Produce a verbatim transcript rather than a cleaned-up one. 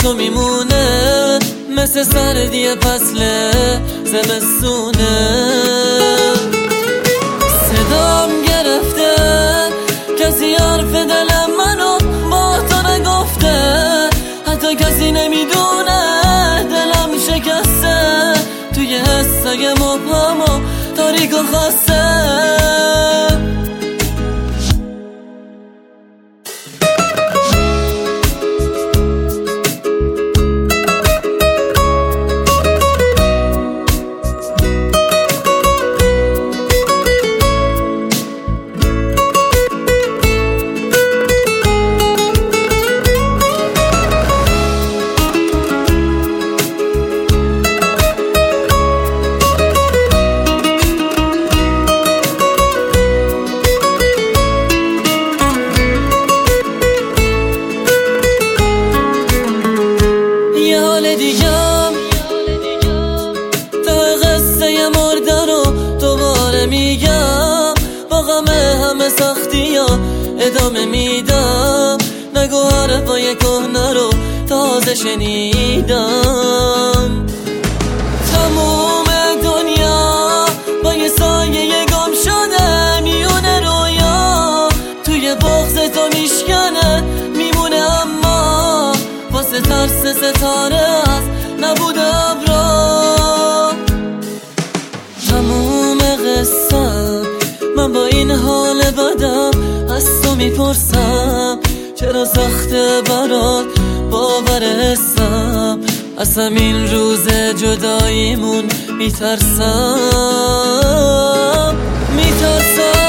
تو میمونه مثل سردی فصل زمستونه. صدام گرفته کسی حرف دلم منو با تو نگفته، حتی کسی نمیدونه دلم شکسته توی حسای مبهم و تاریک و خسته. دیگم تا قصه مرده رو دوباره میگم، با غم همه سختی ها ادامه میدم. نگو حرفای کهنه رو تازه شنیدم. تموم دنیا با یه سایه گم شده میونه رویا، توی بغض تو میشکنه میمونه، اما واسه ترس ستاره از نبود ابرا. تموم قصه من با این حال بدم از تو میپرسم، چرا سخته برات باور حسم؟ از همین روز جداییمون میترسم میترسم